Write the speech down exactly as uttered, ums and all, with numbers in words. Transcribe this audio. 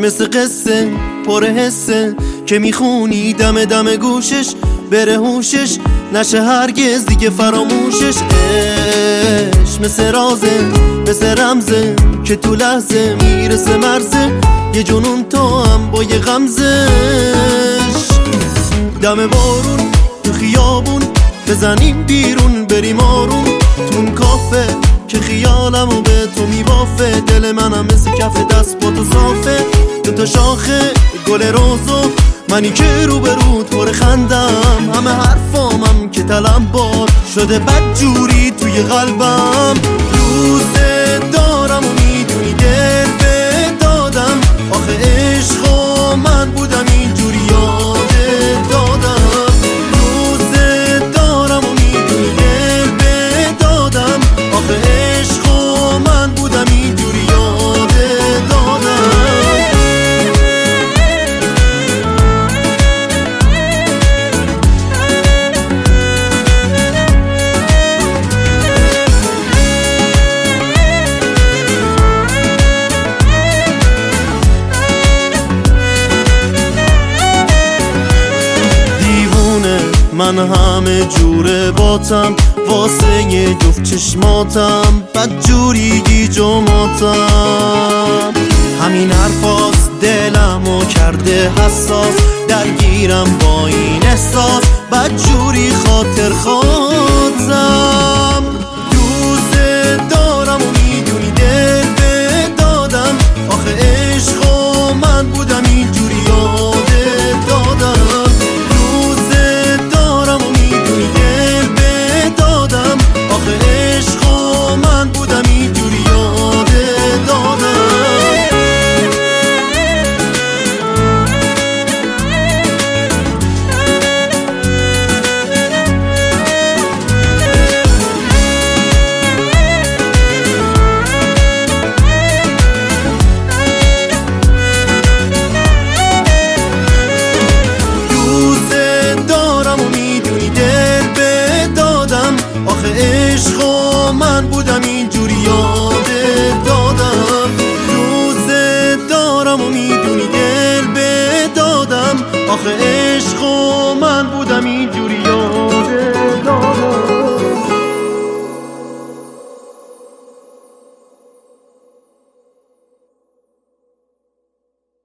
مثل قصه پر حسه که میخونی دم دم گوشش، بره هوشش نشه هرگز دیگه فراموشش. عشق مثل رازه مثل رمزه که تو لحظه میرسه مرزه، یه جنون تو هم با یه غمزش. دم بارون تو خیابون بزنیم بیرون بریم آروم، تون کافه که خیالمو به تو میبافه. دل منم مثل کف دست با تو صافه، دو تا شاخه گل روزو منی که رو به رود پر خندم. همه حرفامم که تلم بار شده بد جوری توی قلبم. دوست دارم و میدونی دل به دادم، آخه عشقو من بودم اینجوری یادت دادم. دوست دارم و میدونی دل به دادم، آخه عشقو من بودم اینجوری یادت دادم. من همه جوره باتم واسه یه جفت چشماتم، بد جوری گیج و ماتم. همین حرفاست دلمو کرده حساس، درگیرم با این احساس بد جوری خاطر خواستم. دوست دارم و میدونی دل به دادم، آخه عشقو من بودم اینجوری یادت دادم. عشقو من بودم اینجوری یادت دادم. دوست دارم و میدونی دل به دادم، آخه عشقو من بودم اینجوری